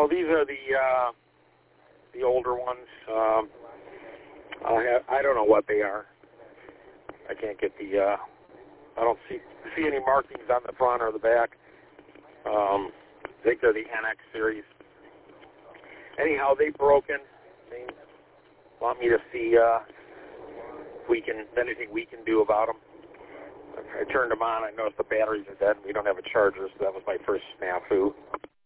No, these are the older ones. I don't know what they are. I can't get the. I don't see any markings on the front or the back. I think they're the NX series. Anyhow, they've broken. They want me to see if anything we can do about them. I turned them on. I noticed the batteries are dead. We don't have a charger, so that was my first snafu.